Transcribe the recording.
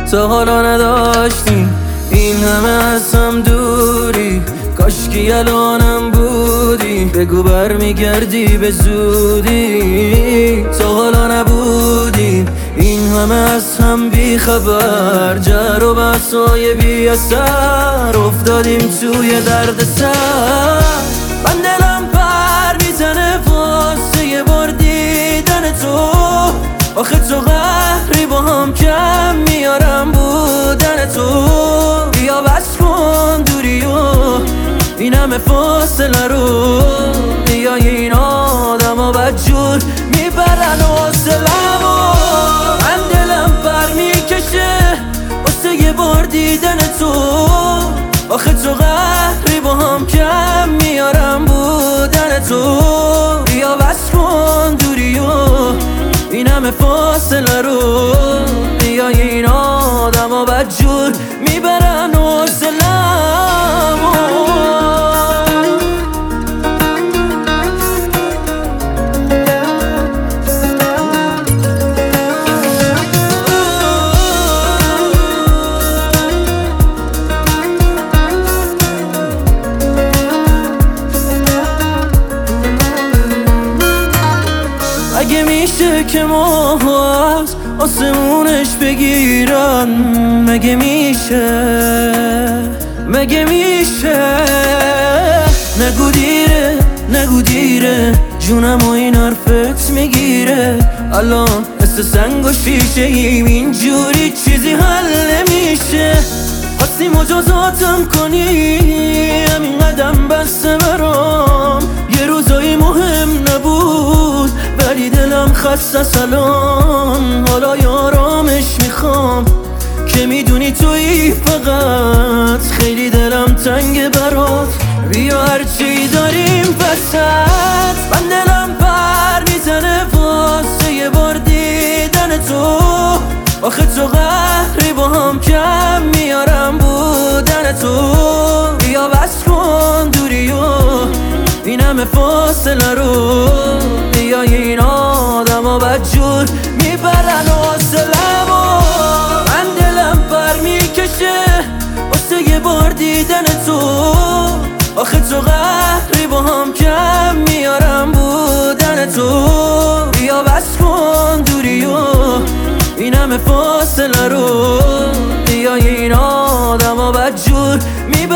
تا حالا نداشتیم این همه از هم دوری، کاشکی الانم بودی، بگو برمیگردی به زودی. تا حالا نبودیم این همه از هم بی خبر، جر و بحثای بی اثر، افتادیم توی درد سر. من دلم پر میزنه واسه یه بار دیدن تو، آخه تو قهری با هم کم میارم بودن تو. بیا بس کن دوری و این همه فاصله رو، بیا این آدم ها بدجور میبرن حوصله‌مو. من دلم پر میکشه واسه یه بار دیدن تو، آخه تو قهری با هم کم میارم بودن تو. بیا بس کن دوری و این همه فاصله رو، بیا این آدم ها بدجور میبرن حوصله‌مو. اگه میشه که ما از آسمونش بگیرن، مگه میشه نگو دیره نگو دیره، جونم و این حرفت میگیره. الان مثل سنگ و شیشه ایم، اینجوری چیزی حل نمیشه. خواستی مجازاتم کنی همین قدم بسته برام، یه روزایی مهم نبود ولی دلم خسته سلام. حالا یارامش میخوام که میدونی تویی فقط، خیلی دلم تنگ برات، بیا هرچی داریم وسط. من دلم پر میزنه واسه یه بار دیدن تو، آخه تو قهری با هم کم میارم بودن تو. بیا بس کن دوری و این همه فاصله رو، بیا این آدم ها بدجور میبرن حوصله‌مو. من دلم پر میکشه واسه یه بار دیدن تو، آخه تو قهری با هم کم میارم بودن تو. بیا بس کن دوری و این همه فاصله رو، بیا این آدم ها بدجور